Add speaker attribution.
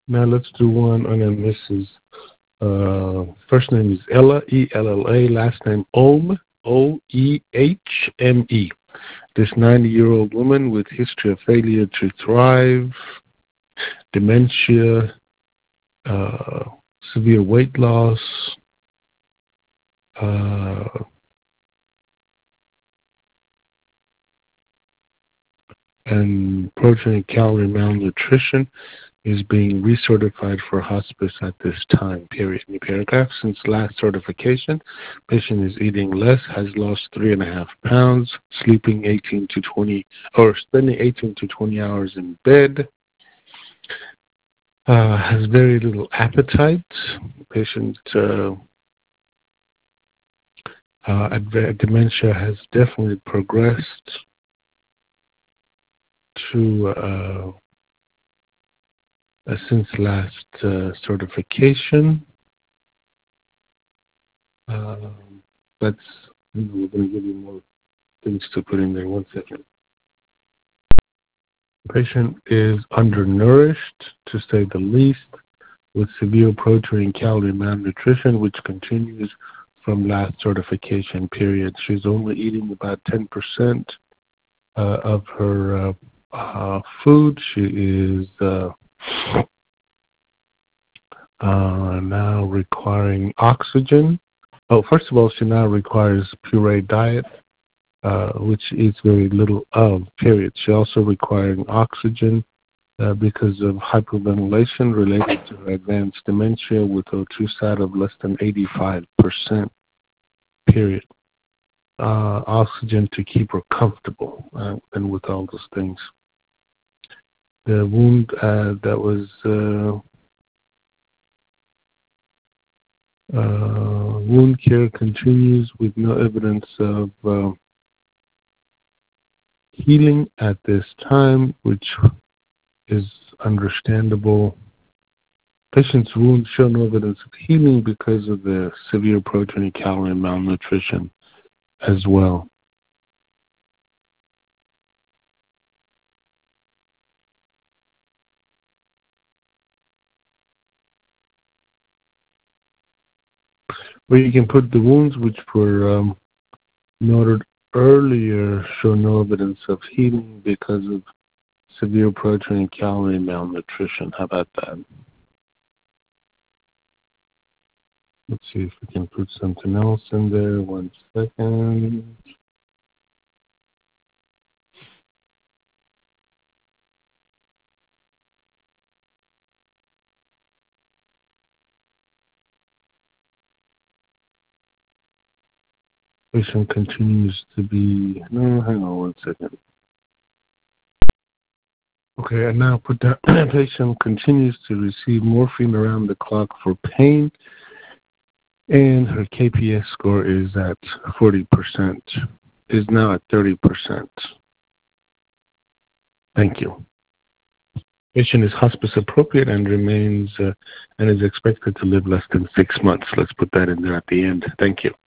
Speaker 1: Now let's do one on a Mrs. First name is Ella, E-L-L-A. Last name Ohm, O-E-H-M-E. This 90-year-old woman with history of failure to thrive, dementia, severe weight loss, and protein and calorie malnutrition is being recertified for hospice at this time, period. In the paragraph, since last certification, patient is eating less, has lost 3.5 pounds, sleeping 18 to 20, or spending 18 to 20 hours in bed, has very little appetite. Patient dementia has definitely progressed to since last certification. We're going to give you more things to put in there. 1 second. Patient is undernourished, to say the least, with severe protein and calorie malnutrition, which continues from last certification period. She's only eating about 10% of her food. She is now requiring oxygen. Oh, first of all, she now requires puree diet, which eats very little of, period. She also requiring oxygen because of hyperventilation related to her advanced dementia with O2 sat of less than 85%, period. Oxygen to keep her comfortable and with all those things. The wound that was wound care continues with no evidence of healing at this time, which is understandable. Patient's wounds show no evidence of healing because of the severe protein and calorie malnutrition as well. Where you can put the wounds which were noted earlier show no evidence of healing because of severe protein and calorie malnutrition. How about that? Let's see if we can put something else in there. 1 second. Patient continues to be, no, hang on 1 second. Okay, and now put that patient continues to receive morphine around the clock for pain, and her KPS score is at 40%, is now at 30%. Thank you. Patient is hospice appropriate and remains and is expected to live less than 6 months. Let's put that in there at the end. Thank you.